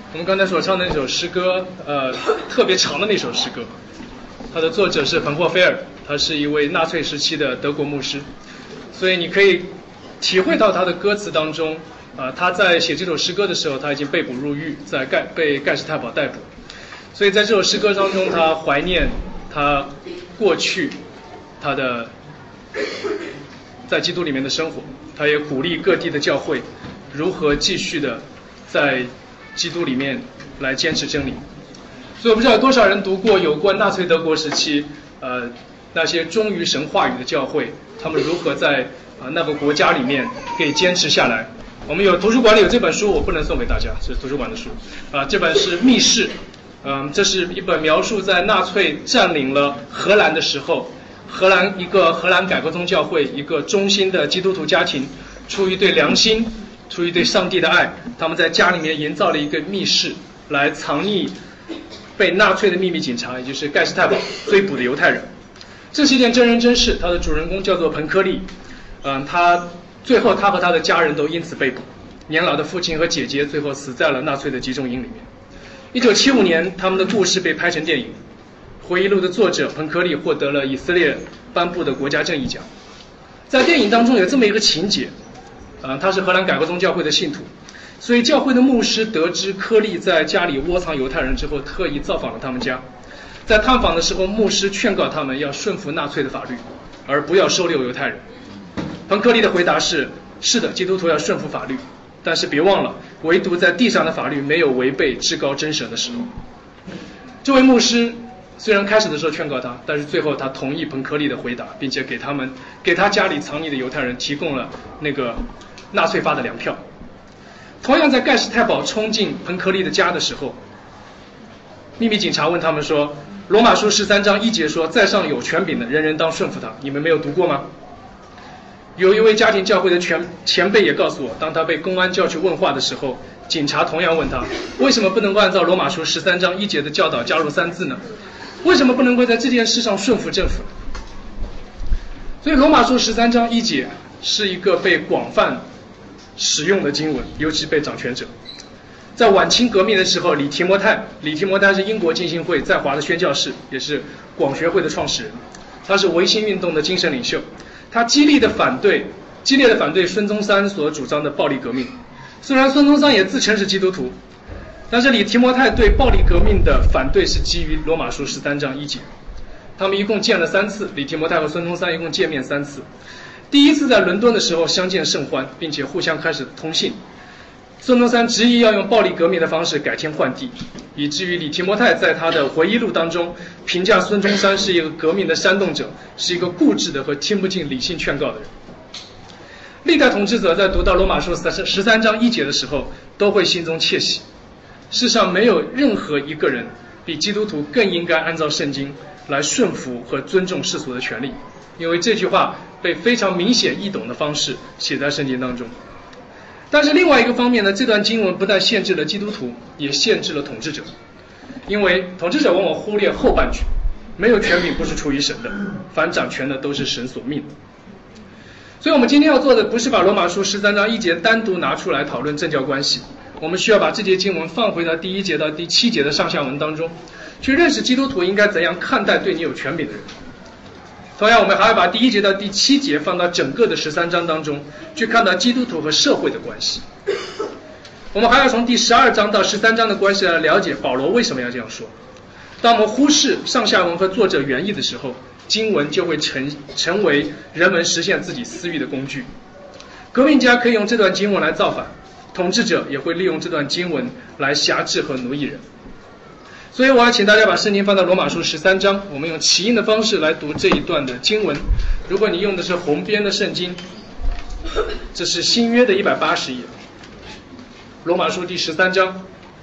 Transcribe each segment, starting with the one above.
我们刚才所唱的那首诗歌，特别长的那首诗歌，它的作者是冯霍菲尔，他是一位纳粹时期的德国牧师，所以你可以体会到他的歌词当中，他在写这首诗歌的时候，他已经被捕入狱，被盖世太保逮捕，所以在这首诗歌当中，他怀念他过去他的在基督里面的生活，他也鼓励各地的教会如何继续的在基督里面来坚持真理。所以我不知道有多少人读过有关纳粹德国时期那些忠于神话语的教会，他们如何在那个国家里面给坚持下来。我们有图书馆里有这本书，我不能送给大家，这是图书馆的书这本是《密室》，这是一本描述在纳粹占领了荷兰的时候，一个荷兰改革宗教会，一个忠心的基督徒家庭，出于对良心，出于对上帝的爱，他们在家里面营造了一个密室，来藏匿被纳粹的秘密警察，也就是盖世太保追捕的犹太人。这是一件真人真事，他的主人公叫做彭科利，最后他和他的家人都因此被捕，年老的父亲和姐姐最后死在了纳粹的集中营里面。1975年，他们的故事被拍成电影，回忆录的作者彭科利获得了以色列颁布的国家正义奖。在电影当中有这么一个情节，他是荷兰改革宗教会的信徒，所以教会的牧师得知科利在家里窝藏犹太人之后，特意造访了他们家。在探访的时候，牧师劝告他们要顺服纳粹的法律，而不要收留犹太人。彭科利的回答是的，基督徒要顺服法律，但是别忘了，唯独在地上的法律没有违背至高真神的时候。这位牧师虽然开始的时候劝告他，但是最后他同意彭科利的回答，并且给他家里藏匿的犹太人提供了那个纳粹发的粮票。同样在盖世太保冲进彭科利的家的时候，秘密警察问他们说，罗马书13章1节说，在上有权柄的人人当顺服他，你们没有读过吗？有一位家庭教会的前辈也告诉我，当他被公安叫去问话的时候，警察同样问他，为什么不能够按照罗马书13章1节的教导加入3字呢？为什么不能够在这件事上顺服政府？所以罗马书13章1节是一个被广泛使用的经文，尤其被掌权者。在晚清革命的时候，李提摩太是英国浸信会在华的宣教士，也是广学会的创始人，他是维新运动的精神领袖，他激烈的反对孙中山所主张的暴力革命。虽然孙中山也自称是基督徒，但是李提摩太对暴力革命的反对是基于罗马书13章1节。他们一共见了3次，李提摩太和孙中山一共见面3次。第一次在伦敦的时候相见甚欢，并且互相开始通信。孙中山执意要用暴力革命的方式改天换地，以至于李提摩太在他的回忆录当中评价孙中山是一个革命的煽动者，是一个固执的和听不进理性劝告的人。历代统治者在读到罗马书13章1节的时候，都会心中窃喜。世上没有任何一个人比基督徒更应该按照圣经来顺服和尊重世俗的权利，因为这句话被非常明显易懂的方式写在圣经当中。但是另外一个方面呢，这段经文不但限制了基督徒，也限制了统治者，因为统治者往往忽略后半句，没有权柄不是出于神的，凡掌权的都是神所命的。所以我们今天要做的不是把罗马书13章1节单独拿出来讨论政教关系，我们需要把这节经文放回到第1节到第7节的上下文当中，去认识基督徒应该怎样看待对你有权柄的人。同样，我们还要把第1节到第7节放到整个的13章当中，去看到基督徒和社会的关系。我们还要从第12章到13章的关系来了解保罗为什么要这样说。当我们忽视上下文和作者原意的时候，经文就会成为人们实现自己私欲的工具。革命家可以用这段经文来造反，统治者也会利用这段经文来辖制和奴役人。所以我要请大家把圣经翻到罗马书13章，我们用起印的方式来读这一段的经文。如果你用的是红边的圣经，这是新约的180页，罗马书第13章，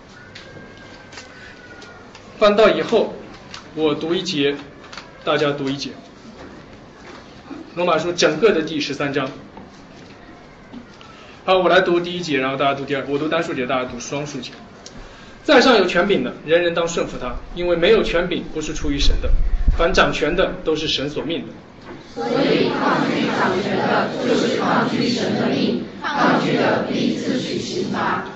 翻到以后我读1节，大家读1节。罗马书整个的第13章。好，我来读第1节，然后大家读第2，我读单数节，大家读双数节。在上有权柄的，人人当顺服他，因为没有权柄不是出于神的，凡掌权的都是神所命的。 所以抗拒掌权的，就是抗拒神的命，抗拒的必自取刑罚。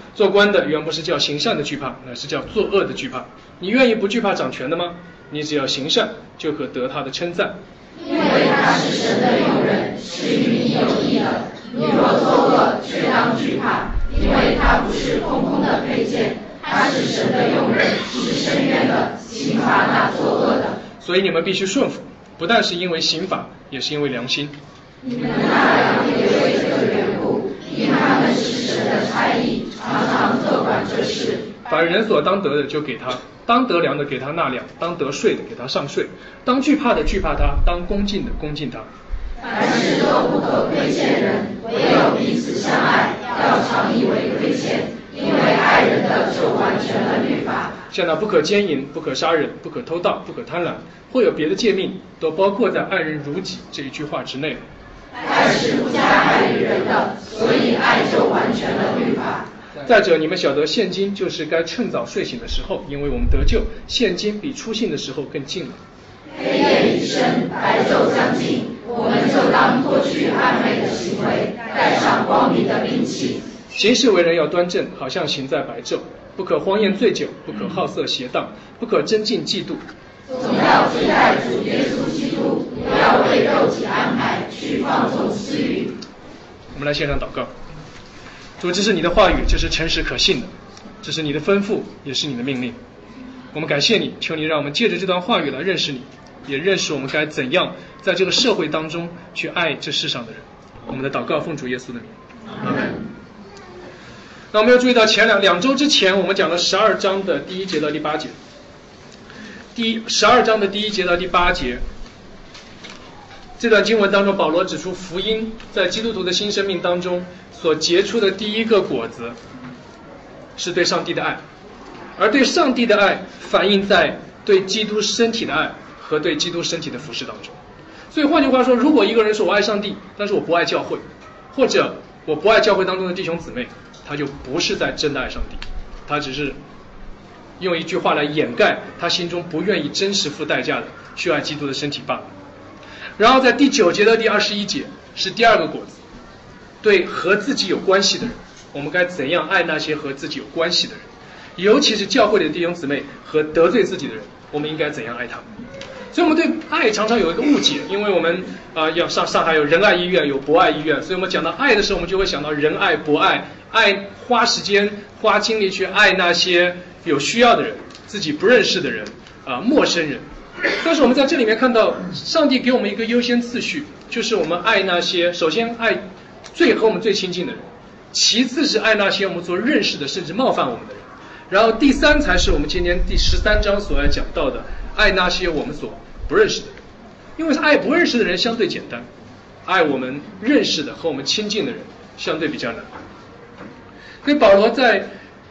做官的原不是叫行善的惧怕，乃是叫作恶的惧怕。你愿意不惧怕掌权的吗？你只要行善，就可得他的称赞。 因为他是神的用人，是与你有益的。你若作恶，却当惧怕，因为他不是空空的佩剑，他是神的用人，是深渊的，刑罚那作恶的。 所以你们必须顺服，不但是因为刑罚，也是因为良心。 你们纳粮也为这个缘故，因他们是神的差役，常常特管这事。 凡人所当得的就给他，当得粮的给他纳粮，当得税的给他上税，当惧怕的惧怕他，当恭敬的恭敬他。 凡事都不可亏欠人，唯有彼此相爱，要常以为亏欠，因为爱人的就完全了律法。 像那不可奸淫、不可杀人、不可偷盗、不可贪婪，或有别的诫命，都包括在爱人如己这一句话之内。 爱是不加害于人的，所以爱就完全了律法。 再者，你们晓得现今就是该趁早睡醒的时候，因为我们得救，现今比初信的时候更近了。 黑夜已深，白昼将近，我们就当脱去暗昧的行为，带上光明的兵器。 行事为人要端正，好像行在白昼，不可荒宴醉酒，不可好色邪荡，不可争竞嫉妒。 总要接待主耶稣基督，不要为肉体安排，去放纵私欲。 我们来献上祷告。主，这是你的话语，这是诚实可信的，这是你的吩咐，也是你的命令。我们感谢你，求你让我们借着这段话语来认识你，也认识我们该怎样在这个社会当中去爱这世上的人。我们的祷告奉主耶稣的名，阿门。那我们要注意到前两周之前我们讲了12章的第1节到第8节。12章的第1节到第8节，这段经文当中，保罗指出福音在基督徒的新生命当中所结出的第一个果子是对上帝的爱，而对上帝的爱反映在对基督身体的爱和对基督身体的服事当中。所以换句话说，如果一个人说我爱上帝，但是我不爱教会，或者我不爱教会当中的弟兄姊妹，他就不是在真的爱上帝，他只是用一句话来掩盖他心中不愿意真实付代价的去爱基督的身体罢了。然后在第9节到第21节是第二个果子，对和自己有关系的人，我们该怎样爱那些和自己有关系的人，尤其是教会里的弟兄姊妹和得罪自己的人，我们应该怎样爱他们。所以我们对爱常常有一个误解，因为我们要上海有仁爱医院，有博爱医院，所以我们讲到爱的时候，我们就会想到仁爱、博爱，爱花时间花精力去爱那些有需要的人，自己不认识的人陌生人。但是我们在这里面看到上帝给我们一个优先次序，就是我们爱那些首先爱最和我们最亲近的人，其次是爱那些我们所认识的甚至冒犯我们的人，然后第3才是我们今天第13章所要讲到的爱那些我们所不认识的人。因为爱不认识的人相对简单，爱我们认识的和我们亲近的人相对比较难。所以保罗在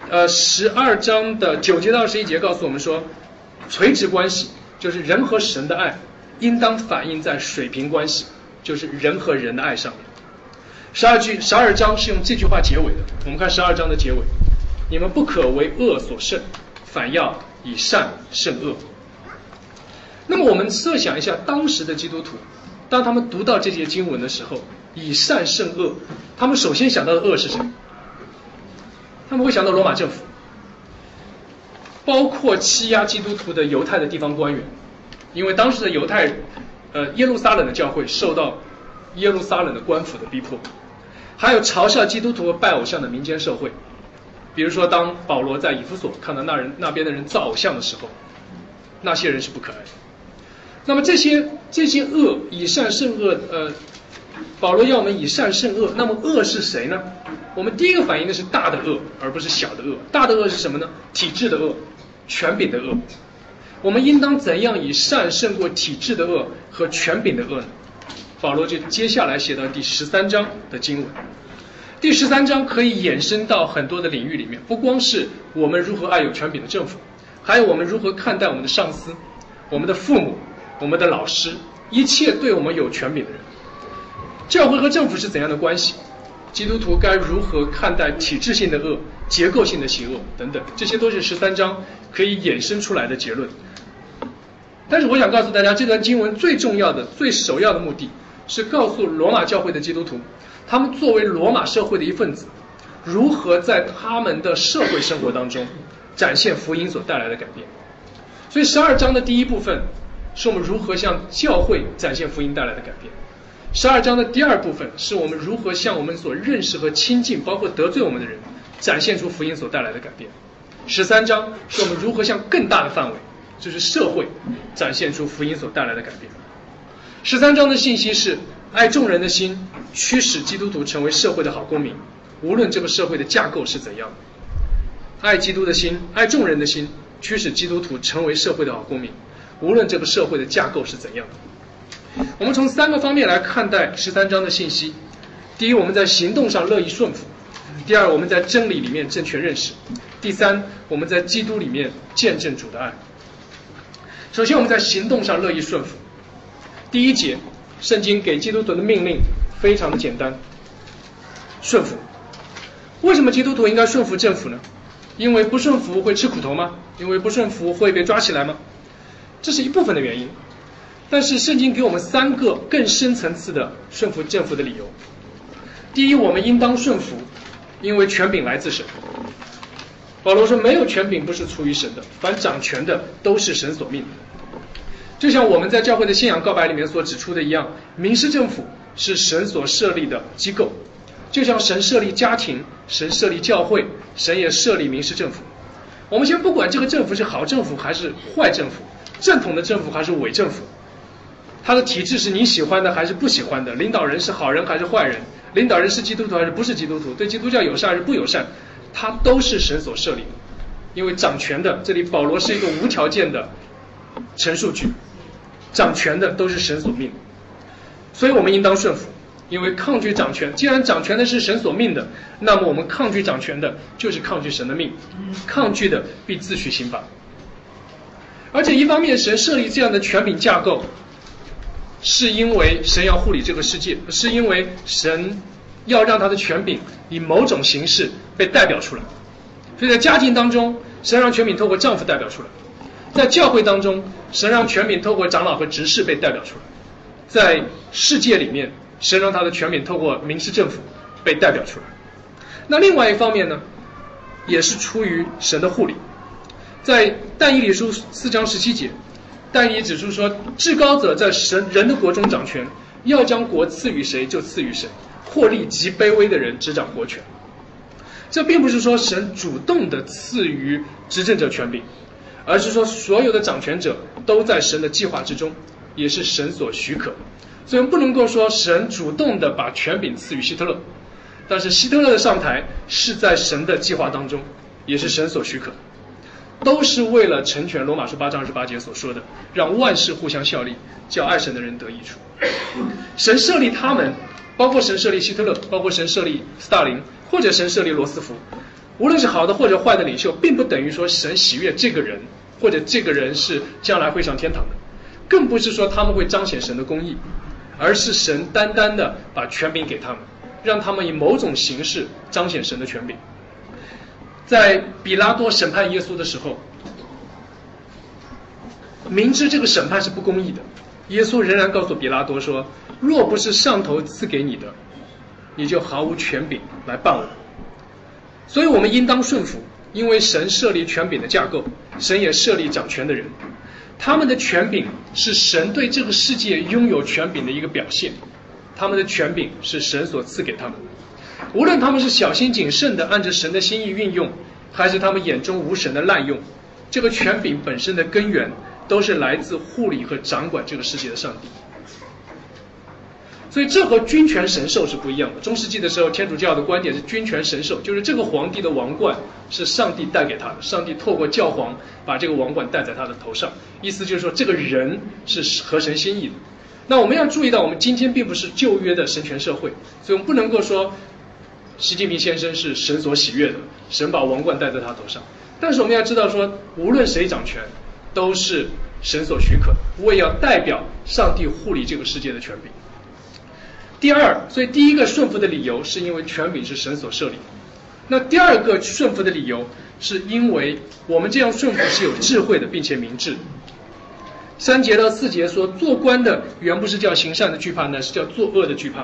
12章的9节到21节告诉我们说，垂直关系就是人和神的爱应当反映在水平关系，就是人和人的爱上面。12章是用这句话结尾的。我们看12章的结尾，你们不可为恶所胜，反要以善胜恶。那么我们设想一下当时的基督徒，当他们读到这节经文的时候，以善胜恶，他们首先想到的恶是谁？他们会想到罗马政府，包括欺压基督徒的犹太的地方官员，因为当时的犹太耶路撒冷的教会受到耶路撒冷的官府的逼迫，还有嘲笑基督徒和拜偶像的民间社会。比如说当保罗在以弗所看到那边的人造偶像的时候，那些人是不可爱的。那么这些恶，以善胜恶，保罗要我们以善胜恶。那么恶是谁呢？我们第一个反应的是大的恶，而不是小的恶。大的恶是什么呢？体制的恶，权柄的恶。我们应当怎样以善胜过体制的恶和权柄的恶呢？保罗就接下来写到第13章的经文。第13章可以衍生到很多的领域里面，不光是我们如何爱有权柄的政府，还有我们如何看待我们的上司、我们的父母、我们的老师，一切对我们有权柄的人。教会和政府是怎样的关系？基督徒该如何看待体制性的恶、结构性的邪恶等等，这些都是13章可以衍生出来的结论。但是我想告诉大家，这段经文最重要的、最首要的目的是告诉罗马教会的基督徒，他们作为罗马社会的一份子， 如何在他们的社会生活当中展现福音所带来的改变。所以12章的第一部分是我们如何向教会展现福音带来的改变，12章的第二部分是我们如何向我们所认识和亲近包括得罪我们的人展现出福音所带来的改变，13章是我们如何向更大的范围，就是社会展现出福音所带来的改变。13章的信息是爱众人的心驱使基督徒成为社会的好公民，无论这个社会的架构是怎样的。爱基督的心，爱众人的心驱使基督徒成为社会的好公民，无论这个社会的架构是怎样的。我们从3个方面来看待13章的信息。第一，我们在行动上乐意顺服；第二，我们在真理里面正确认识；第三，我们在基督里面见证主的爱。首先，我们在行动上乐意顺服。第一节，圣经给基督徒的命令非常的简单，顺服。为什么基督徒应该顺服政府呢？因为不顺服会吃苦头吗？因为不顺服会被抓起来吗？这是一部分的原因，但是圣经给我们3个更深层次的顺服政府的理由。第一，我们应当顺服，因为权柄来自神。保罗说，没有权柄不是出于神的，凡掌权的都是神所命的。就像我们在教会的信仰告白里面所指出的一样，民事政府是神所设立的机构，就像神设立家庭，神设立教会，神也设立民事政府。我们先不管这个政府是好政府还是坏政府，正统的政府还是伪政府，它的体制是你喜欢的还是不喜欢的，领导人是好人还是坏人，领导人是基督徒还是不是基督徒，对基督教友善还是不友善，它都是神所设立的。因为掌权的，这里保罗是一个无条件的陈述句，掌权的都是神所命的，所以我们应当顺服。因为抗拒掌权，既然掌权的是神所命的，那么我们抗拒掌权的就是抗拒神的命，抗拒的必自取刑罚。而且一方面神设立这样的权柄架构，是因为神要护理这个世界，是因为神要让他的权柄以某种形式被代表出来。所以在家庭当中，神让权柄透过丈夫代表出来；在教会当中，神让权柄透过长老和执事被代表出来；在世界里面，神让他的权柄透过民事政府被代表出来。那另外一方面呢，也是出于神的护理。在但以理书4章17节，但以理指出说，至高者在人的国中掌权，要将国赐予谁就赐予谁，或立极卑微的人执掌国权。这并不是说神主动的赐予执政者权柄，而是说所有的掌权者都在神的计划之中，也是神所许可。所以我们不能够说神主动的把权柄赐予希特勒，但是希特勒的上台是在神的计划当中，也是神所许可，都是为了成全罗马书8章28节所说的，让万事互相效力，叫爱神的人得益处。神设立他们，包括神设立希特勒，包括神设立斯大林，或者神设立罗斯福，无论是好的或者坏的领袖，并不等于说神喜悦这个人，或者这个人是将来会上天堂的，更不是说他们会彰显神的公义，而是神单单的把权柄给他们，让他们以某种形式彰显神的权柄。在比拉多审判耶稣的时候，明知这个审判是不公义的，耶稣仍然告诉比拉多说，若不是上头赐给你的，你就毫无权柄来办我。所以我们应当顺服，因为神设立权柄的架构，神也设立掌权的人，他们的权柄是神对这个世界拥有权柄的一个表现，他们的权柄是神所赐给他们的。无论他们是小心谨慎的按着神的心意运用，还是他们眼中无神的滥用，这个权柄本身的根源都是来自护理和掌管这个世界的上帝。所以这和君权神授是不一样的。中世纪的时候，天主教的观点是君权神授，就是这个皇帝的王冠是上帝带给他的，上帝透过教皇把这个王冠戴在他的头上，意思就是说这个人是合神心意的。那我们要注意到，我们今天并不是旧约的神权社会，所以我们不能够说习近平先生是神所喜悦的，神把王冠戴在他头上。但是我们要知道说，无论谁掌权，都是神所许可，为要代表上帝护理这个世界的权柄。第二，所以第一个顺服的理由是因为权柄是神所设立。那第二个顺服的理由是因为我们这样顺服是有智慧的，并且明智。3节到4节说，做官的原不是叫行善的惧怕，乃是叫作恶的惧怕。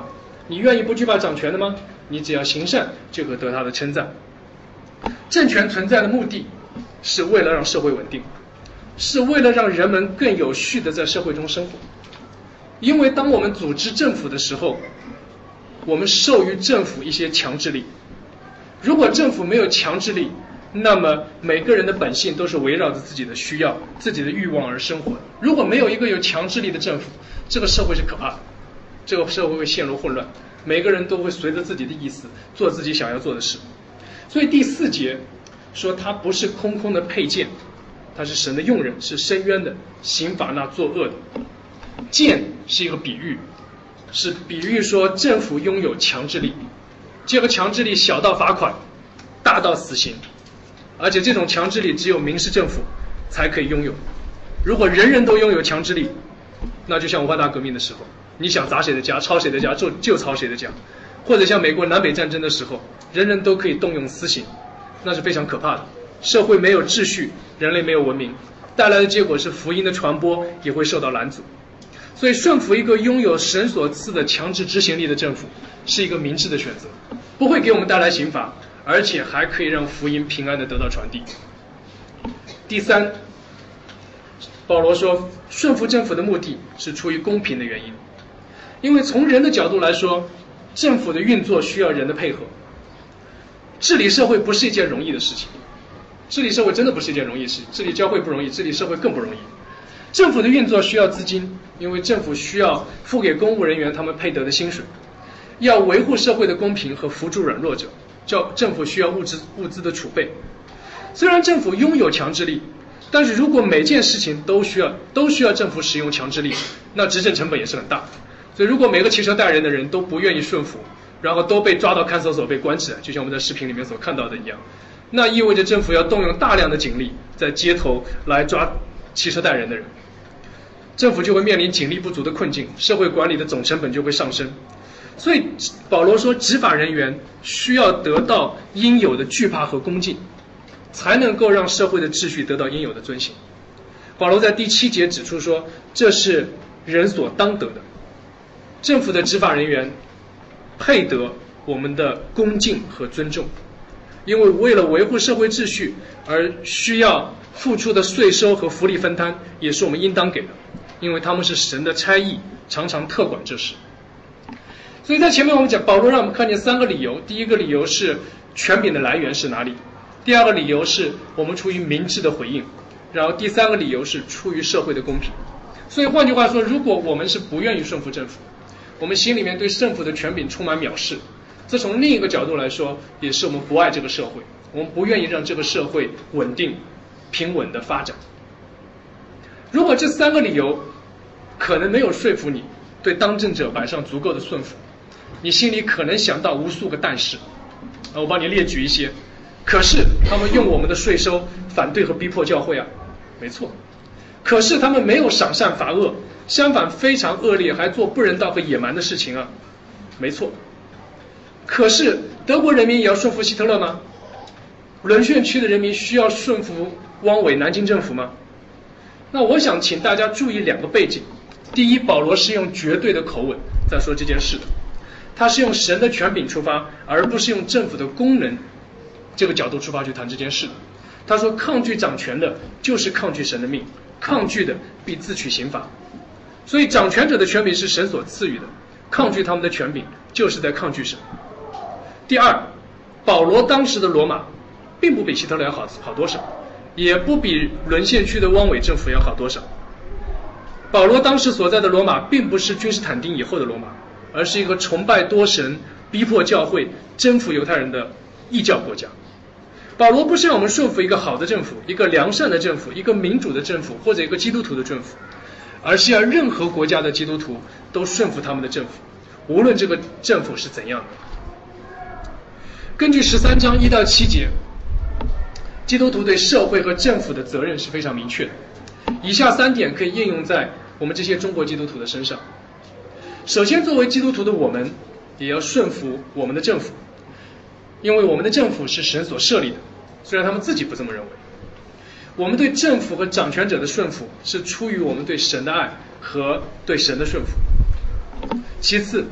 你愿意不惧怕掌权的吗？你只要行善，就可得他的称赞。政权存在的目的是为了让社会稳定，是为了让人们更有序地在社会中生活。因为当我们组织政府的时候，我们授予政府一些强制力。如果政府没有强制力，那么每个人的本性都是围绕着自己的需要、自己的欲望而生活的。如果没有一个有强制力的政府，这个社会是可怕的，这个社会会陷入混乱，每个人都会随着自己的意思做自己想要做的事。所以第4节说，它不是空空的佩剑，它是神的用人，是伸冤的，刑罚那作恶的。剑是一个比喻，是比喻说政府拥有强制力，这个强制力小到罚款，大到死刑，而且这种强制力只有民事政府才可以拥有。如果人人都拥有强制力，那就像文化大革命的时候，你想砸谁的家、抄谁的家就抄谁的家，或者像美国南北战争的时候，人人都可以动用私刑，那是非常可怕的。社会没有秩序，人类没有文明，带来的结果是福音的传播也会受到拦阻。所以顺服一个拥有神所赐的强制执行力的政府是一个明智的选择，不会给我们带来刑罚，而且还可以让福音平安地得到传递。第3，保罗说顺服政府的目的是出于公平的原因，因为从人的角度来说，政府的运作需要人的配合。治理社会不是一件容易的事情，治理社会真的不是一件容易的事情，治理教会不容易，治理社会更不容易。政府的运作需要资金，因为政府需要付给公务人员他们配得的薪水，要维护社会的公平和扶助软弱者，政府需要物资的储备。虽然政府拥有强制力，但是如果每件事情都需要政府使用强制力，那执政成本也是很大。所以如果每个骑车带人的人都不愿意顺服，然后都被抓到看守所被关起来，就像我们在视频里面所看到的一样，那意味着政府要动用大量的警力在街头来抓骑车带人的人，政府就会面临警力不足的困境，社会管理的总成本就会上升。所以保罗说，执法人员需要得到应有的惧怕和恭敬，才能够让社会的秩序得到应有的遵行。保罗在第7节指出说，这是人所当得的，政府的执法人员配得我们的恭敬和尊重，因为为了维护社会秩序而需要付出的税收和福利分摊也是我们应当给的，因为他们是神的差役，常常特管这事。所以在前面我们讲，保罗让我们看见3个理由。第一个理由是权柄的来源是哪里，第二个理由是我们出于明智的回应，然后第3个理由是出于社会的公平。所以换句话说，如果我们是不愿意顺服政府，我们心里面对政府的权柄充满藐视，这从另一个角度来说也是我们不爱这个社会，我们不愿意让这个社会稳定平稳的发展。如果这3个理由可能没有说服你对当政者摆上足够的顺服，你心里可能想到无数个但是，我帮你列举一些。可是他们用我们的税收反对和逼迫教会啊，没错。可是他们没有赏善罚恶，相反非常恶劣，还做不人道和野蛮的事情啊，没错。可是德国人民也要顺服希特勒吗？沦陷区的人民需要顺服汪伪南京政府吗？那我想请大家注意2个背景。第一，保罗是用绝对的口吻在说这件事的，他是用神的权柄出发，而不是用政府的功能这个角度出发去谈这件事的。他说抗拒掌权的就是抗拒神的命，抗拒的必自取刑罚。所以掌权者的权柄是神所赐予的，抗拒他们的权柄就是在抗拒神。第二，保罗当时的罗马并不比希特勒要好多少，也不比沦陷区的汪伪政府要好多少。保罗当时所在的罗马并不是君士坦丁以后的罗马，而是一个崇拜多神、逼迫教会、征服犹太人的异教国家。保罗不是让我们顺服一个好的政府，一个良善的政府，一个民主的政府，或者一个基督徒的政府，而是要任何国家的基督徒都顺服他们的政府，无论这个政府是怎样的。根据13章1到7节，基督徒对社会和政府的责任是非常明确的。以下3点可以应用在我们这些中国基督徒的身上。首先，作为基督徒的我们也要顺服我们的政府，因为我们的政府是神所设立的，虽然他们自己不这么认为。我们对政府和掌权者的顺服是出于我们对神的爱和对神的顺服。其次，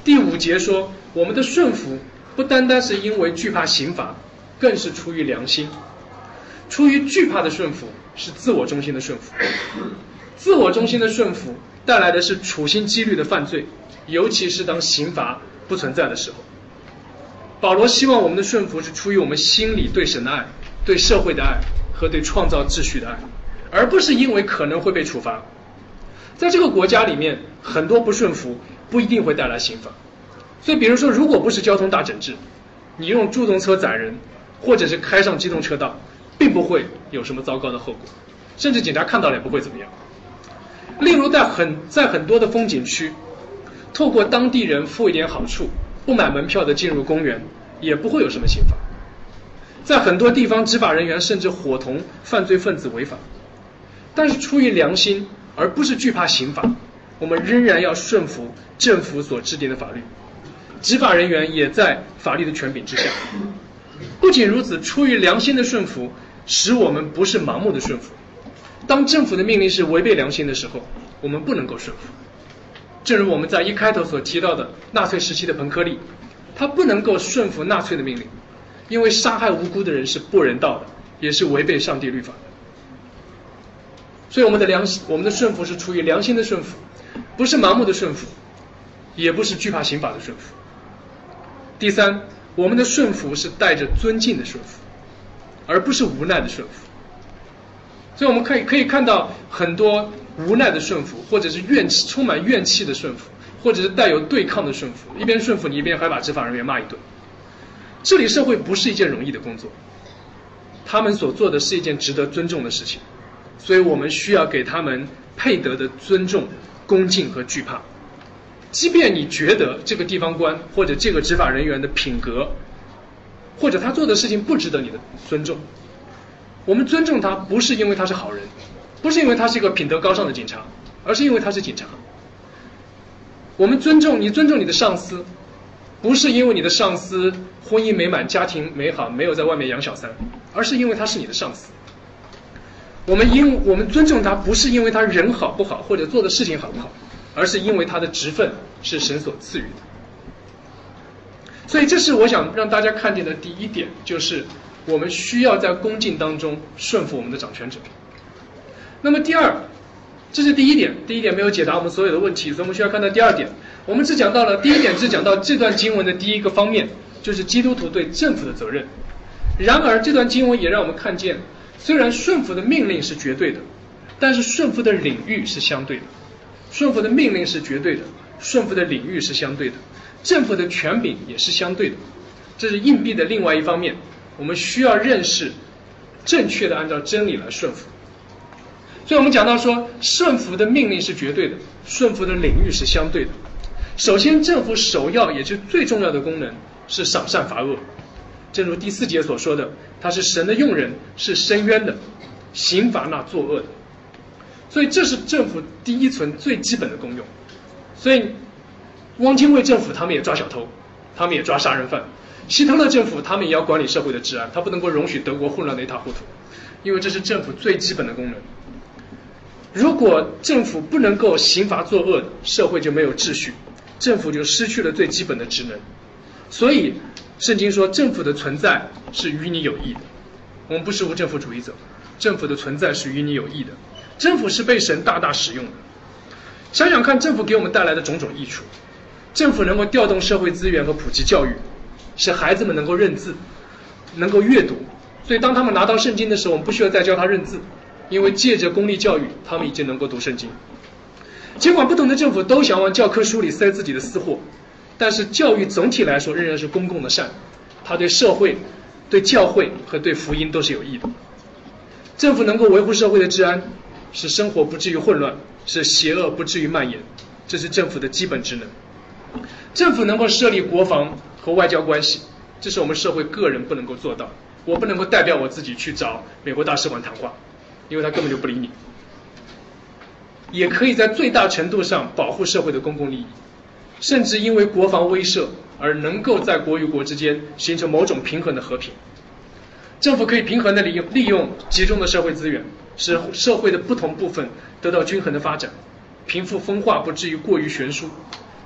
第5节说，我们的顺服不单单是因为惧怕刑罚，更是出于良心。出于惧怕的顺服是自我中心的顺服，自我中心的顺服带来的是处心积虑的犯罪，尤其是当刑罚不存在的时候。保罗希望我们的顺服是出于我们心里对神的爱、对社会的爱和对创造秩序的爱，而不是因为可能会被处罚。在这个国家里面，很多不顺服不一定会带来刑罚，所以比如说，如果不是交通大整治，你用助动车载人，或者是开上机动车道，并不会有什么糟糕的后果，甚至警察看到了也不会怎么样。例如在很多的风景区，透过当地人付一点好处，不买门票的进入公园，也不会有什么刑罚。在很多地方，执法人员甚至伙同犯罪分子违法。但是出于良心，而不是惧怕刑罚，我们仍然要顺服政府所制定的法律，执法人员也在法律的权柄之下。不仅如此，出于良心的顺服使我们不是盲目的顺服。当政府的命令是违背良心的时候，我们不能够顺服。正如我们在一开头所提到的纳粹时期的彭克利，他不能够顺服纳粹的命令，因为杀害无辜的人是不人道的，也是违背上帝律法的。所以我们的顺服是出于良心的顺服，不是盲目的顺服，也不是惧怕刑法的顺服。第3，我们的顺服是带着尊敬的顺服，而不是无奈的顺服。所以我们可以看到很多无奈的顺服，或者是充满怨气的顺服，或者是带有对抗的顺服，一边顺服你，一边还把执法人员骂一顿。治理社会不是一件容易的工作，他们所做的是一件值得尊重的事情，所以我们需要给他们配得的尊重、恭敬和惧怕。即便你觉得这个地方官或者这个执法人员的品格，或者他做的事情不值得你的尊重，我们尊重他不是因为他是好人，不是因为他是一个品德高尚的警察，而是因为他是警察。我们尊重你的上司，不是因为你的上司婚姻美满、家庭美好，没有在外面养小三，而是因为他是你的上司。我们尊重他，不是因为他人好不好，或者做的事情好不好，而是因为他的职分是神所赐予的。所以这是我想让大家看见的第1点，就是我们需要在恭敬当中顺服我们的掌权者。那么第2，这是第1点，第1点没有解答我们所有的问题，所以我们需要看到第2点。我们只讲到了第1点，只讲到这段经文的第1个方面，就是基督徒对政府的责任。然而这段经文也让我们看见，虽然顺服的命令是绝对的，但是顺服的领域是相对的。顺服的命令是绝对的，顺服的领域是相对的，政府的权柄也是相对的。这是硬币的另外一方面，我们需要认识正确的按照真理来顺服。所以我们讲到说，顺服的命令是绝对的，顺服的领域是相对的。首先，政府首要也就是最重要的功能是赏善罚恶，正如第4节所说的，他是神的用人，是伸冤的，刑罚那作恶的。所以这是政府第一层最基本的功用。所以汪精卫政府他们也抓小偷，他们也抓杀人犯，希特勒政府他们也要管理社会的治安，他不能够容许德国混乱的一塌糊涂，因为这是政府最基本的功能。如果政府不能够刑罚作恶，社会就没有秩序，政府就失去了最基本的职能。所以圣经说政府的存在是与你有益的，我们不是无政府主义者，政府的存在是与你有益的，政府是被神大大使用的。想想看，政府给我们带来的种种益处，政府能够调动社会资源和普及教育，使孩子们能够认字，能够阅读，所以当他们拿到圣经的时候，我们不需要再教他认字，因为借着公立教育他们已经能够读圣经。尽管不同的政府都想往教科书里塞自己的私货，但是教育总体来说仍然是公共的善，它对社会、对教会和对福音都是有益的。政府能够维护社会的治安，使生活不至于混乱，使邪恶不至于蔓延，这是政府的基本职能。政府能够设立国防和外交关系，这是我们社会个人不能够做到。我不能够代表我自己去找美国大使馆谈话，因为他根本就不理你。也可以在最大程度上保护社会的公共利益，甚至因为国防威慑而能够在国与国之间形成某种平衡的和平。政府可以平衡的利用集中的社会资源，使社会的不同部分得到均衡的发展，贫富分化不至于过于悬殊，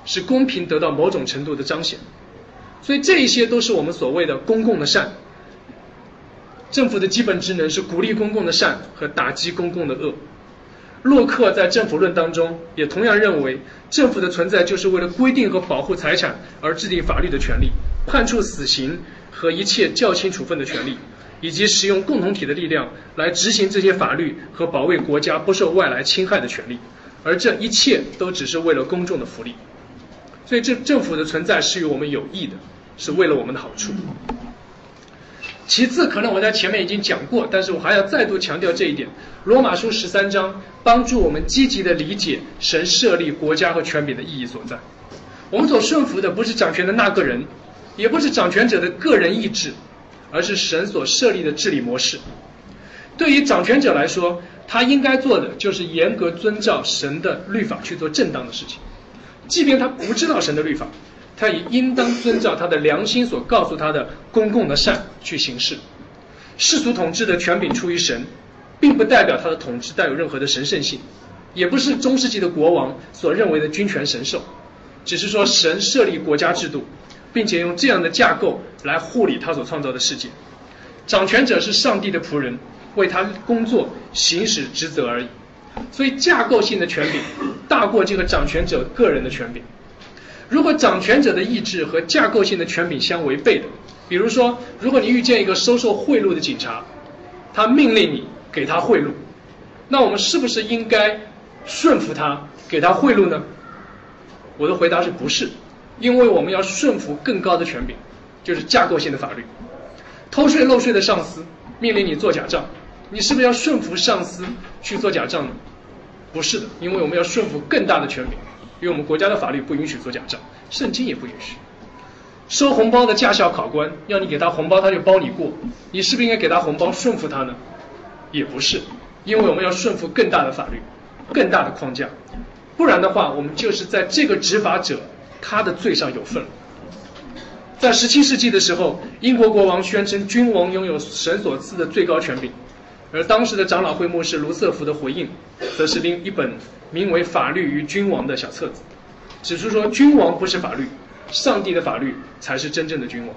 使公平得到某种程度的彰显。所以这一些都是我们所谓的公共的善。政府的基本职能是鼓励公共的善和打击公共的恶。洛克在《政府论》当中也同样认为，政府的存在就是为了规定和保护财产而制定法律的权利，判处死刑和一切较轻处分的权利，以及使用共同体的力量来执行这些法律和保卫国家不受外来侵害的权利，而这一切都只是为了公众的福利。所以这政府的存在是与我们有益的，是为了我们的好处。其次，可能我在前面已经讲过，但是我还要再度强调这一点，罗马书13章帮助我们积极地理解神设立国家和权柄的意义所在。我们所顺服的不是掌权的那个人，也不是掌权者的个人意志，而是神所设立的治理模式。对于掌权者来说，他应该做的就是严格遵照神的律法去做正当的事情，即便他不知道神的律法，他也应当遵照他的良心所告诉他的公共的善去行事。世俗统治的权柄出于神，并不代表他的统治带有任何的神圣性，也不是中世纪的国王所认为的君权神授，只是说神设立国家制度，并且用这样的架构来护理他所创造的世界。掌权者是上帝的仆人，为他工作行使职责而已。所以架构性的权柄大过这个掌权者个人的权柄。如果掌权者的意志和架构性的权柄相违背的，比如说，如果你遇见一个收受贿赂的警察，他命令你给他贿赂，那我们是不是应该顺服他，给他贿赂呢？我的回答是不是，因为我们要顺服更高的权柄，就是架构性的法律。偷税漏税的上司命令你做假账，你是不是要顺服上司去做假账呢？不是的，因为我们要顺服更大的权柄，因为我们国家的法律不允许做假账，圣经也不允许。收红包的驾校考官要你给他红包，他就包你过，你是不是应该给他红包，顺服他呢？也不是，因为我们要顺服更大的法律，更大的框架，不然的话，我们就是在这个执法者他的罪上有份了。在17世纪的时候，英国国王宣称君王拥有神所赐的最高权柄，而当时的长老会牧师卢瑟福的回应，则是另一本名为《法律与君王》的小册子，指出说君王不是法律，上帝的法律才是真正的君王。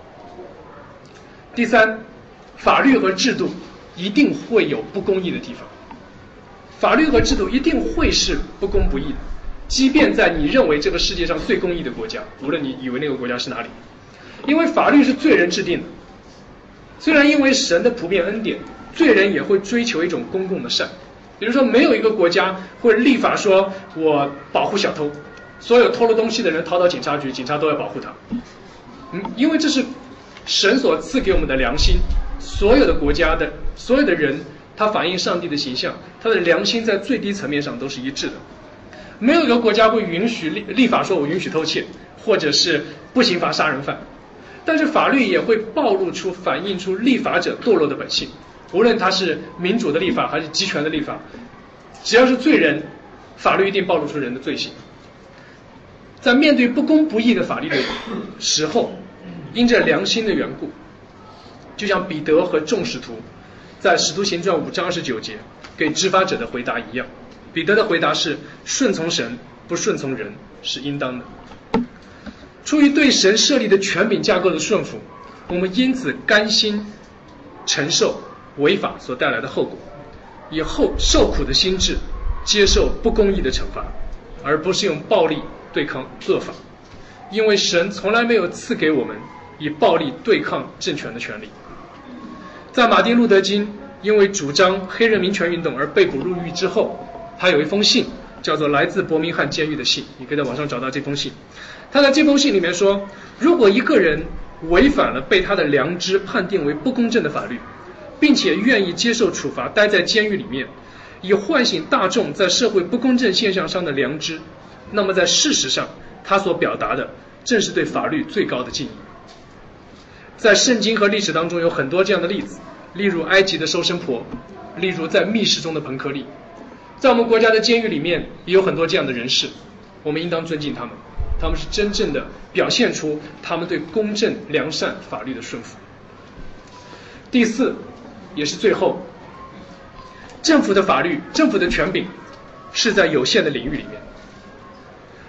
第三，法律和制度一定会有不公义的地方，法律和制度一定会是不公不义的，即便在你认为这个世界上最公义的国家，无论你以为那个国家是哪里，因为法律是罪人制定的。虽然因为神的普遍恩典，罪人也会追求一种公共的善，比如说没有一个国家会立法说我保护小偷，所有偷了东西的人逃到警察局，警察都要保护他。因为这是神所赐给我们的良心，所有的国家的所有的人，他反映上帝的形象，他的良心在最低层面上都是一致的。没有一个国家会允许立法说我允许偷窃，或者是不刑罚杀人犯。但是法律也会暴露出反映出立法者堕落的本性，无论他是民主的立法还是集权的立法，只要是罪人，法律一定暴露出人的罪行。在面对不公不义的法律的时候，因着良心的缘故，就像彼得和众使徒在使徒行传5章29节给执法者的回答一样，彼得的回答是顺从神不顺从人是应当的。出于对神设立的权柄架构的顺服，我们因此甘心承受违法所带来的后果，以后受苦的心志接受不公义的惩罚，而不是用暴力对抗恶法，因为神从来没有赐给我们以暴力对抗政权的权利。在马丁路德金因为主张黑人民权运动而被捕入狱之后，他有一封信叫做来自伯明翰监狱的信，你可以在网上找到这封信。他在这封信里面说，如果一个人违反了被他的良知判定为不公正的法律，并且愿意接受处罚，待在监狱里面，以唤醒大众在社会不公正现象上的良知，那么在事实上他所表达的正是对法律最高的敬意。在圣经和历史当中有很多这样的例子，例如埃及的收生婆，例如在密室中的彭克利，在我们国家的监狱里面也有很多这样的人士，我们应当尊敬他们，他们是真正的表现出他们对公正良善法律的顺服。第四，也是最后，政府的法律，政府的权柄是在有限的领域里面。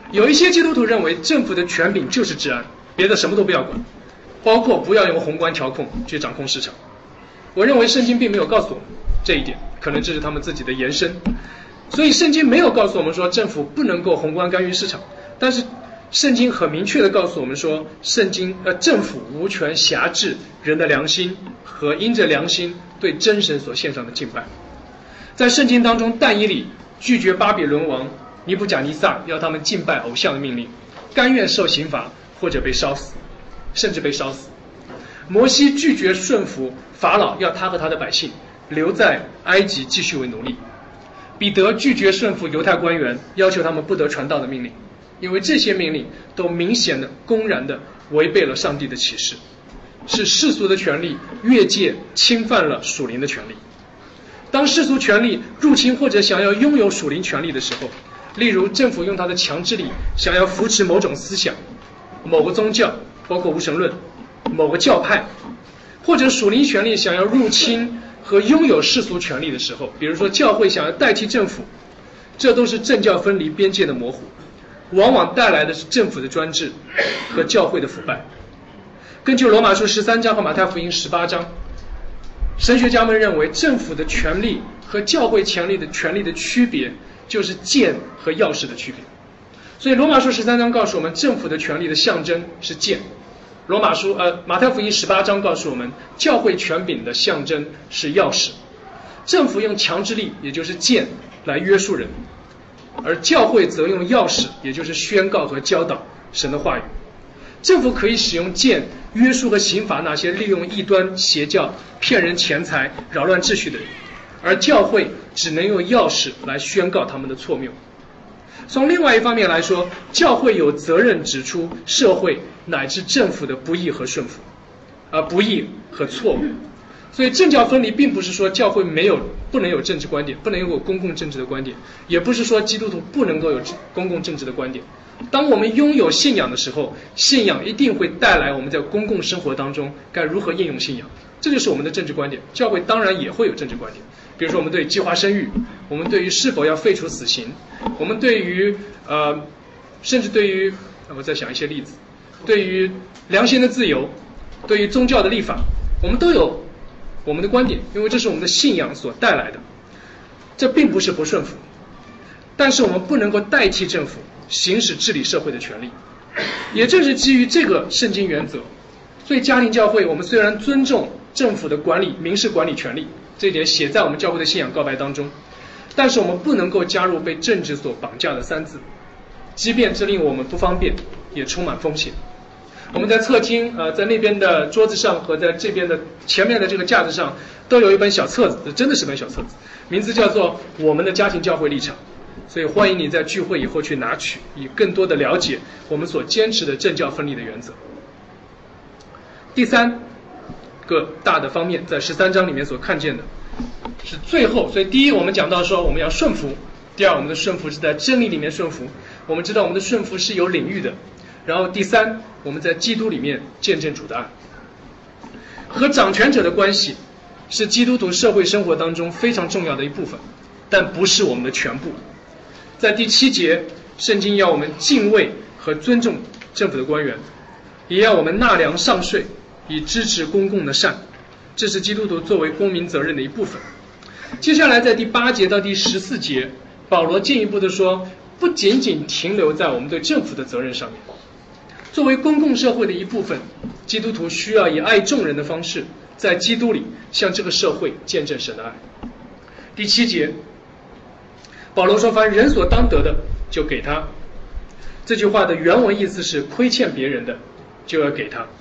有一些基督徒认为政府的权柄就是治安，别的什么都不要管，包括不要用宏观调控去掌控市场。我认为圣经并没有告诉我们这一点，可能这是他们自己的延伸。所以圣经没有告诉我们说政府不能够宏观干预市场，但是圣经很明确地告诉我们说，政府无权辖制人的良心和因着良心对真神所献上的敬拜。在圣经当中，但以理拒绝巴比伦王尼布甲尼撒要他们敬拜偶像的命令，甘愿受刑罚或者被烧死，甚至被烧死。摩西拒绝顺服法老要他和他的百姓留在埃及继续为奴隶。彼得拒绝顺服犹太官员要求他们不得传道的命令，因为这些命令都明显的公然的违背了上帝的启示，是世俗的权利越界侵犯了属灵的权利。当世俗权力入侵或者想要拥有属灵权利的时候，例如政府用它的强制力想要扶持某种思想、某个宗教，包括无神论、某个教派，或者属灵权力想要入侵和拥有世俗权利的时候，比如说教会想要代替政府，这都是政教分离边界的模糊，往往带来的是政府的专制和教会的腐败。根据罗马书13章和马太福音18章，神学家们认为政府的权力和教会权力的区别就是剑和钥匙的区别。所以罗马书13章告诉我们，政府的权力的象征是剑。马太福音18章告诉我们，教会权柄的象征是钥匙。政府用强制力，也就是剑来约束人，而教会则用钥匙，也就是宣告和教导神的话语。政府可以使用剑约束和刑罚那些利用异端邪教骗人钱财扰乱秩序的人，而教会只能用钥匙来宣告他们的错谬。从另外一方面来说，教会有责任指出社会乃至政府的不义和顺服，不义和错误。所以政教分离并不是说教会不能有政治观点，不能有公共政治的观点，也不是说基督徒不能够有公共政治的观点。当我们拥有信仰的时候，信仰一定会带来我们在公共生活当中该如何应用信仰，这就是我们的政治观点。教会当然也会有政治观点，比如说我们对计划生育，我们对于是否要废除死刑，我们对于甚至对于我再想一些例子，对于良心的自由，对于宗教的立法，我们都有我们的观点，因为这是我们的信仰所带来的。这并不是不顺服，但是我们不能够代替政府行使治理社会的权利。也正是基于这个圣经原则，所以家庭教会我们虽然尊重政府的民事管理权利，这一点写在我们教会的信仰告白当中，但是我们不能够加入被政治所绑架的三字，即便这令我们不方便，也充满风险。我们在客厅在那边的桌子上和在这边的前面的这个架子上都有一本小册子，真的是本小册子，名字叫做《我们的家庭教会立场》，所以欢迎你在聚会以后去拿取，以更多的了解我们所坚持的政教分离的原则。第三个大的方面，在13章里面所看见的是最后，所以第一我们讲到说我们要顺服，第二我们的顺服是在真理里面顺服，我们知道我们的顺服是有领域的，然后第三我们在基督里面见证主的爱。和掌权者的关系是基督徒社会生活当中非常重要的一部分，但不是我们的全部。在第7节，圣经要我们敬畏和尊重政府的官员，也要我们纳粮上税，以支持公共的善，这是基督徒作为公民责任的一部分。接下来在第8节到第14节，保罗进一步的说，不仅仅停留在我们对政府的责任上面，作为公共社会的一部分，基督徒需要以爱众人的方式，在基督里向这个社会见证神的爱。第7节，保罗说，凡人所当得的就给他，这句话的原文意思是亏欠别人的就要给他。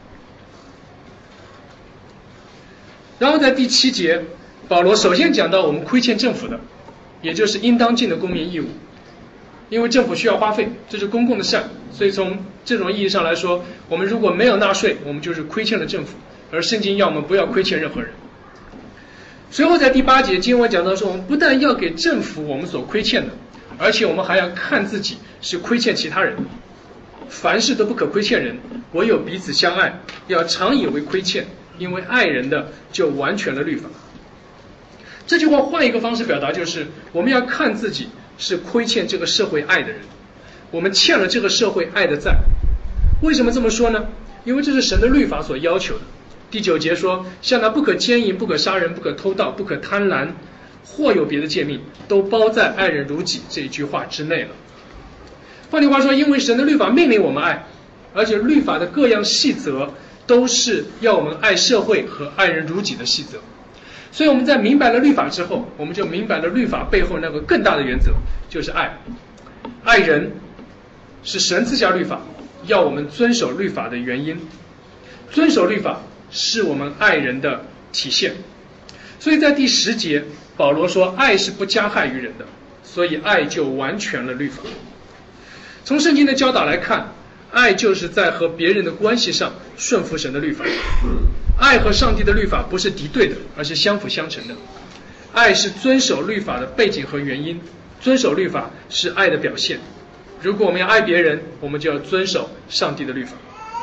然后在第7节，保罗首先讲到我们亏欠政府的，也就是应当尽的公民义务，因为政府需要花费，这是公共的善，所以从这种意义上来说，我们如果没有纳税，我们就是亏欠了政府，而圣经要我们不要亏欠任何人。随后在第8节经文讲到说，我们不但要给政府我们所亏欠的，而且我们还要看自己是亏欠其他人，凡事都不可亏欠人，唯有彼此相爱，要常以为亏欠，因为爱人的就完全了律法。这句话换一个方式表达，就是我们要看自己是亏欠这个社会爱的人， 我们欠了这个社会爱的债。为什么这么说呢？因为这是神的律法所要求的。第9节说，像那不可奸淫、不可杀人、不可偷盗、不可贪婪，或有别的诫命，都包在爱人如己这一句话之内了。换句话说，因为神的律法命令我们爱，而且律法的各样细则都是要我们爱社会和爱人如己的细则。所以我们在明白了律法之后，我们就明白了律法背后那个更大的原则，就是爱。爱人是神赐下律法要我们遵守律法的原因，遵守律法是我们爱人的体现。所以在第10节，保罗说爱是不加害于人的，所以爱就完全了律法。从圣经的教导来看，爱就是在和别人的关系上顺服神的律法。爱和上帝的律法不是敌对的，而是相辅相成的。爱是遵守律法的背景和原因，遵守律法是爱的表现。如果我们要爱别人，我们就要遵守上帝的律法。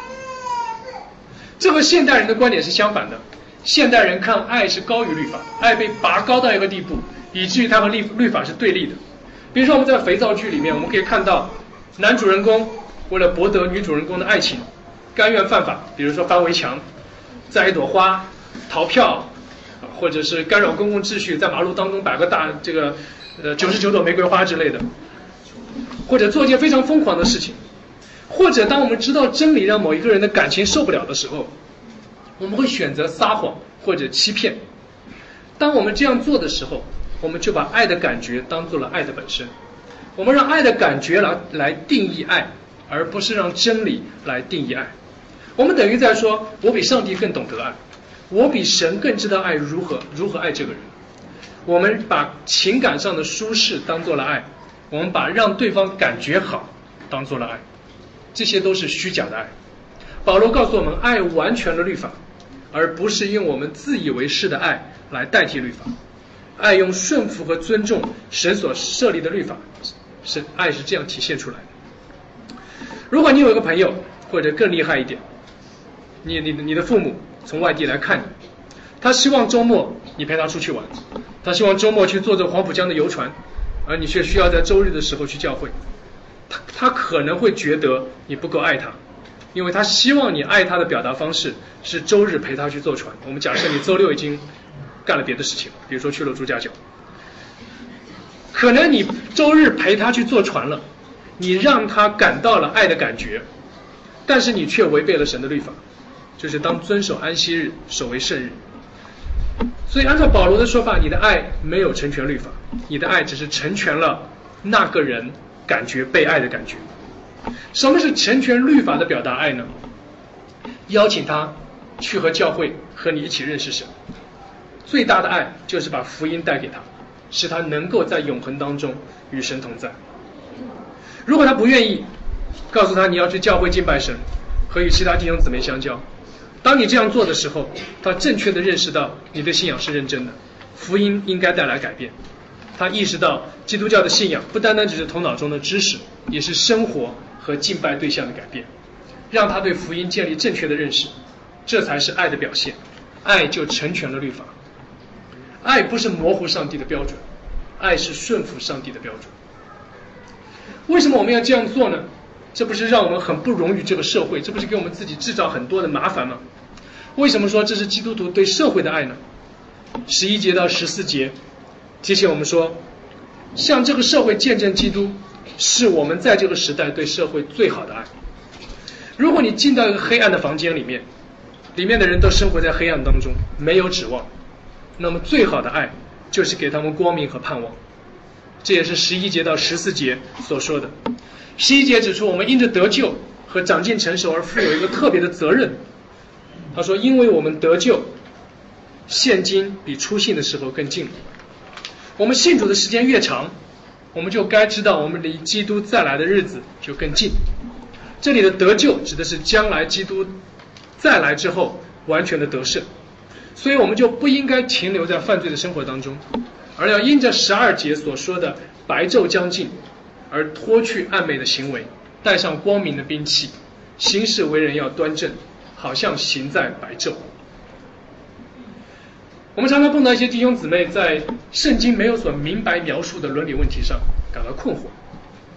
这和现代人的观点是相反的。现代人看爱是高于律法，爱被拔高到一个地步，以至于它和律法是对立的。比如说我们在肥皂剧里面，我们可以看到男主人公为了博得女主人公的爱情，甘愿犯法，比如说翻围墙、摘一朵花、逃票，或者是干扰公共秩序，在马路当中摆个大99朵玫瑰花之类的，或者做一件非常疯狂的事情。或者当我们知道真理让某一个人的感情受不了的时候，我们会选择撒谎或者欺骗。当我们这样做的时候，我们就把爱的感觉当做了爱的本身。我们让爱的感觉来定义爱，而不是让真理来定义爱。我们等于在说，我比上帝更懂得爱，我比神更知道爱如何爱这个人。我们把情感上的舒适当做了爱，我们把让对方感觉好当做了爱，这些都是虚假的爱。保罗告诉我们，爱完全了律法，而不是用我们自以为是的爱来代替律法。爱用顺服和尊重神所设立的律法，爱是这样体现出来的。如果你有一个朋友，或者更厉害一点，你的父母从外地来看你，他希望周末你陪他出去玩，他希望周末去坐黄浦江的游船，而你却需要在周日的时候去教会，他可能会觉得你不够爱他，因为他希望你爱他的表达方式是周日陪他去坐船。我们假设你周六已经干了别的事情，比如说去了朱家角，可能你周日陪他去坐船了，你让他感到了爱的感觉，但是你却违背了神的律法，就是当遵守安息日，守为圣日。所以按照保罗的说法，你的爱没有成全律法，你的爱只是成全了那个人感觉被爱的感觉。什么是成全律法的表达爱呢？邀请他去和教会和你一起认识神。最大的爱就是把福音带给他，使他能够在永恒当中与神同在。如果他不愿意，告诉他你要去教会敬拜神，和与其他弟兄姊妹相交。当你这样做的时候，他正确的认识到你的信仰是认真的，福音应该带来改变。他意识到基督教的信仰不单单只是头脑中的知识，也是生活和敬拜对象的改变，让他对福音建立正确的认识，这才是爱的表现。爱就成全了律法。爱不是模糊上帝的标准，爱是顺服上帝的标准。为什么我们要这样做呢？这不是让我们很不容于这个社会，这不是给我们自己制造很多的麻烦吗？为什么说这是基督徒对社会的爱呢？11节到14节提醒我们说，向这个社会见证基督是我们在这个时代对社会最好的爱。如果你进到一个黑暗的房间里面，里面的人都生活在黑暗当中，没有指望，那么最好的爱就是给他们光明和盼望。这也是11节到14节所说的。11节指出，我们因着得救和长进成熟而负有一个特别的责任。他说，因为我们得救，现今比初信的时候更近了。我们信主的时间越长，我们就该知道我们离基督再来的日子就更近。这里的得救指的是将来基督再来之后完全的得胜，所以我们就不应该停留在犯罪的生活当中，而要因着12节所说的白昼将近，而脱去暗昧的行为，带上光明的兵器，行事为人要端正，好像行在白昼。我们常常碰到一些弟兄姊妹在圣经没有所明白描述的伦理问题上感到困惑，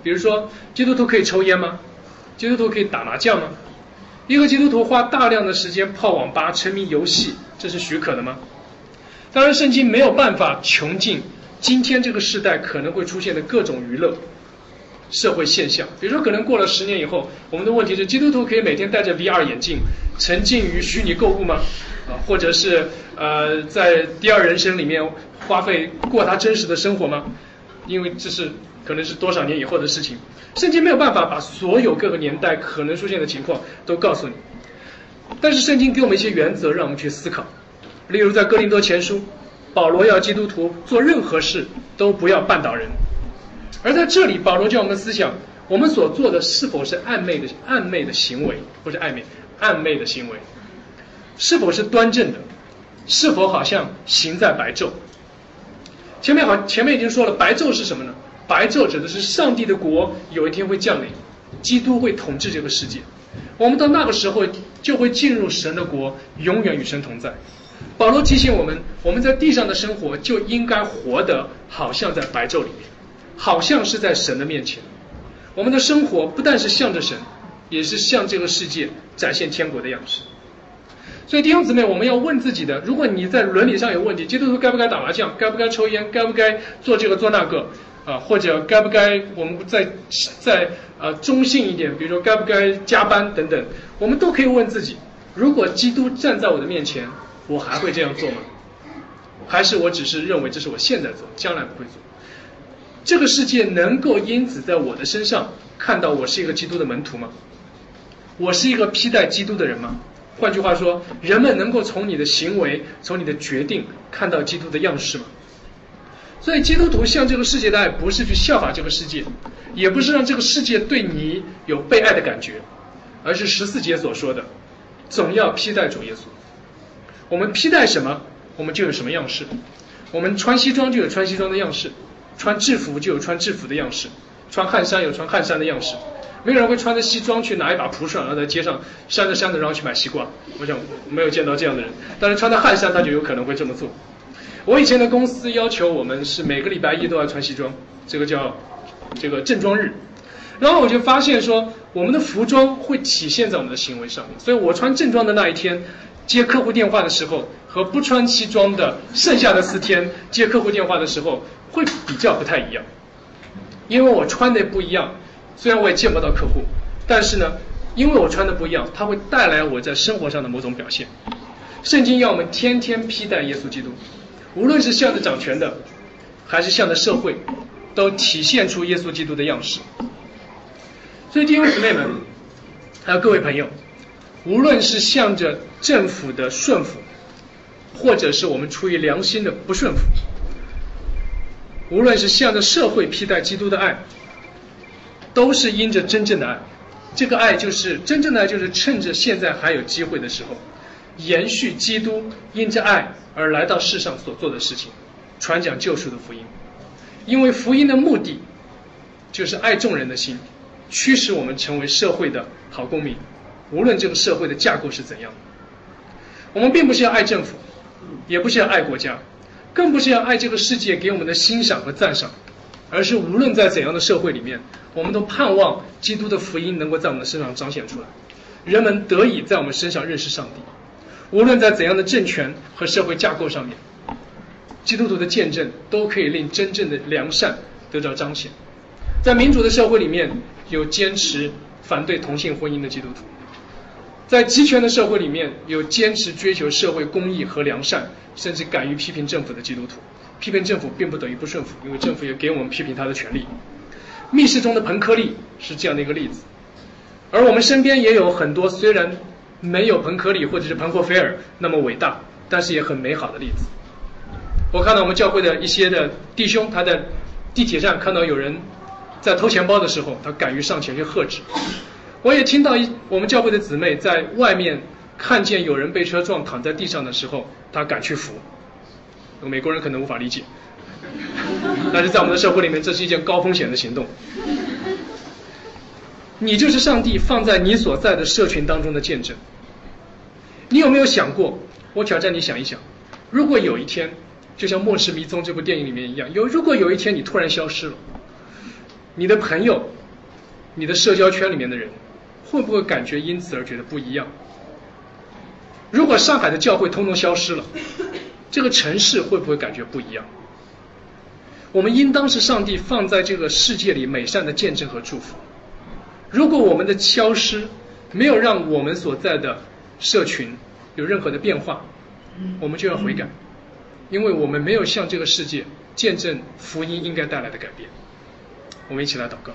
比如说，基督徒可以抽烟吗？基督徒可以打麻将吗？一个基督徒花大量的时间泡网吧、沉迷游戏，这是许可的吗？当然，圣经没有办法穷尽今天这个时代可能会出现的各种娱乐社会现象。比如说，可能过了10年以后，我们的问题是：基督徒可以每天戴着 VR 眼镜，沉浸于虚拟购物吗？或者是在第二人生里面花费过他真实的生活吗？因为这是可能是多少年以后的事情。圣经没有办法把所有各个年代可能出现的情况都告诉你，但是圣经给我们一些原则让我们去思考。例如在哥林多前书，保罗要基督徒做任何事都不要绊倒人，而在这里保罗叫我们思想，我们所做的是否是暧昧的行为，不是暧昧的行为，是否是端正的，是否好像行在白昼。前面已经说了，白昼是什么呢？白昼指的是上帝的国有一天会降临，基督会统治这个世界，我们到那个时候就会进入神的国，永远与神同在。保罗提醒我们，我们在地上的生活就应该活得好像在白昼里面，好像是在神的面前。我们的生活不但是向着神，也是向这个世界展现天国的样式。所以弟兄姊妹，我们要问自己的，如果你在伦理上有问题，基督徒该不该打麻将，该不该抽烟，该不该做这个做那个或者该不该我们在中性一点，比如说该不该加班等等，我们都可以问自己，如果基督站在我的面前，我还会这样做吗？还是我只是认为这是我现在做，将来不会做？这个世界能够因此在我的身上看到我是一个基督的门徒吗？我是一个披戴基督的人吗？换句话说，人们能够从你的行为，从你的决定看到基督的样式吗？所以基督徒向这个世界的爱，不是去效法这个世界，也不是让这个世界对你有被爱的感觉，而是14节所说的，总要披戴主耶稣。我们披戴什么，我们就有什么样式。我们穿西装就有穿西装的样式，穿制服就有穿制服的样式，穿汗衫有穿汗衫的样式。没有人会穿着西装去拿一把蒲扇，然后在街上扇着扇着，然后去买西瓜。我想没有见到这样的人，但是穿着汗衫他就有可能会这么做。我以前的公司要求我们是每个礼拜一都要穿西装，这个叫正装日。然后我就发现说，我们的服装会体现在我们的行为上面。所以我穿正装的那一天接客户电话的时候，和不穿西装的剩下的4天接客户电话的时候，会比较不太一样。因为我穿的不一样，虽然我也见不到客户，但是呢，因为我穿的不一样，它会带来我在生活上的某种表现。圣经要我们天天披戴耶稣基督，无论是向着掌权的，还是向着社会，都体现出耶稣基督的样式。所以弟兄姊妹们，还有各位朋友，无论是向着政府的顺服，或者是我们出于良心的不顺服，无论是向着社会披戴基督的爱，都是因着真正的爱。这个爱就是真正的爱，就是趁着现在还有机会的时候，延续基督因着爱而来到世上所做的事情，传讲救赎的福音。因为福音的目的就是爱众人的心，驱使我们成为社会的好公民，无论这个社会的架构是怎样的。我们并不是要爱政府，也不是要爱国家，更不是要爱这个世界给我们的欣赏和赞赏，而是无论在怎样的社会里面，我们都盼望基督的福音能够在我们的身上彰显出来，人们得以在我们身上认识上帝。无论在怎样的政权和社会架构上面，基督徒的见证都可以令真正的良善得到彰显。在民主的社会里面，有坚持反对同性婚姻的基督徒；在集权的社会里面，有坚持追求社会公义和良善，甚至敢于批评政府的基督徒。批评政府并不等于不顺服，因为政府也给我们批评他的权利。密室中的彭柯利是这样的一个例子，而我们身边也有很多虽然没有彭柯利或者是彭霍菲尔那么伟大，但是也很美好的例子。我看到我们教会的一些的弟兄，他在地铁站看到有人在偷钱包的时候，他敢于上前去喝止。我也听到我们教会的姊妹在外面看见有人被车撞躺在地上的时候，他敢去扶。美国人可能无法理解，但是在我们的社会里面，这是一件高风险的行动。你就是上帝放在你所在的社群当中的见证。你有没有想过，我挑战你想一想，如果有一天就像《末世迷踪》这部电影里面一样，如果有一天你突然消失了， 你的朋友，你的社交圈里面的人，会不会感觉因此而觉得不一样？如果上海的教会通通消失了，这个城市会不会感觉不一样？我们应当是上帝放在这个世界里美善的见证和祝福。如果我们的消失没有让我们所在的社群有任何的变化，我们就要悔改，因为我们没有向这个世界见证福音应该带来的改变。我们一起来祷告。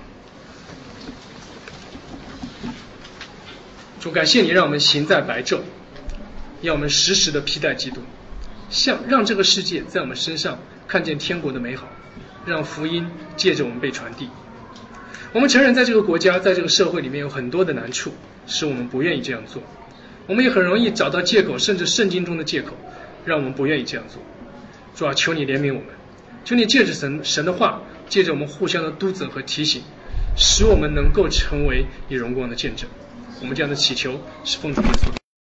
主，感谢你让我们行在白昼，让我们时时的披戴基督，让这个世界在我们身上看见天国的美好，让福音借着我们被传递。我们承认在这个国家，在这个社会里面有很多的难处，使我们不愿意这样做。我们也很容易找到借口，甚至圣经中的借口，让我们不愿意这样做。主啊，求你怜悯我们，求你借着神的话，借着我们互相的督责和提醒，使我们能够成为你荣光的见证。我们这样的祈求是奉主耶稣。